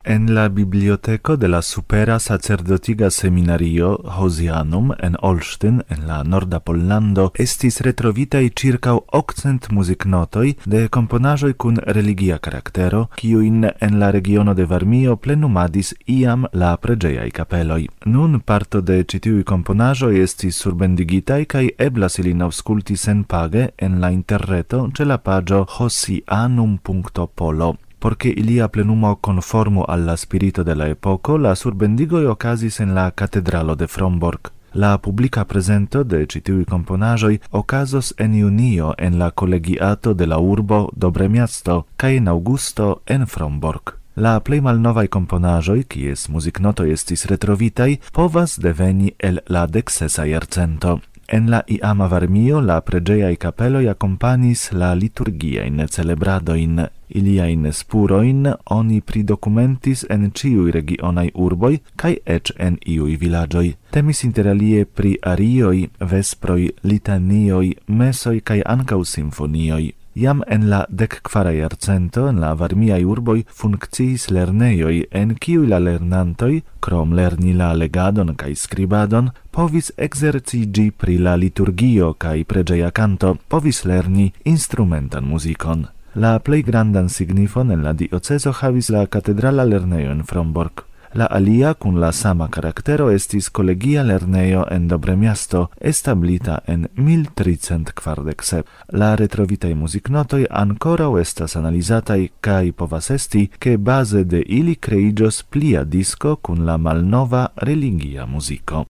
En la biblioteco de la Supera Sacerdotiga Seminario Hosianum en Olsztyn, en la Norda Pollando, estis retrovitaj ĉirkaŭ 800 muziknotoj de komponaĵoj kun religia karaktero, kiujn en la regiono de Varmio plenumadis iam la preĝejaj kapeloj. Nun parto de ĉi tiuj komponaĵoj estis surbendigitaj kaj eblas ilin aŭskulti senpage en la interreto ĉe la paĝo hosianum.polo. Porque ilia plenumo conformo alla spirito de la epoco, la surbendigoi okazis en la catedralo de Frombork. La publica presento de citiui componajoi okazos en junio en la collegiato de la urbo Dobre Miasto, ca in augusto en Frombork. La plej malnovaj komponaĵoj, kies muziknotoj estis retrovitaj, povas deveni el la 16. jarcento. En la iama Varmio la preĝejaj kapeloj akompanis la liturgiajn celebradojn. Iliajn spurojn oni pridokumentis en ĉiuj regionaj urboj kaj eĉ en iuj vilaĝoj. Temis interalie pri arioj, vesproj, litanioj, mesoj kaj ankaŭ simfonioj. Jam en la 14. jarcento en la varmiaj urboj funkciis lernejoj, en kiuj la lernantoj, krom lerni la legadon kaj skribadon, povis ekzerciĝi pri la liturgio kaj preĝeja kanto, povis lerni instrumentan muzikon. La plej grandan signifon en la diocezo havis la katedrala lernejo en Frombork. La alia kun la sama karaktero estis kolegia lernejo en Dobre Miasto, establita en 1347. La retrovitaj muziknotoj ankoraŭ estas analizataj kaj povas esti, ke baze de ili kreiĝos plia disko kun la malnova religia muziko.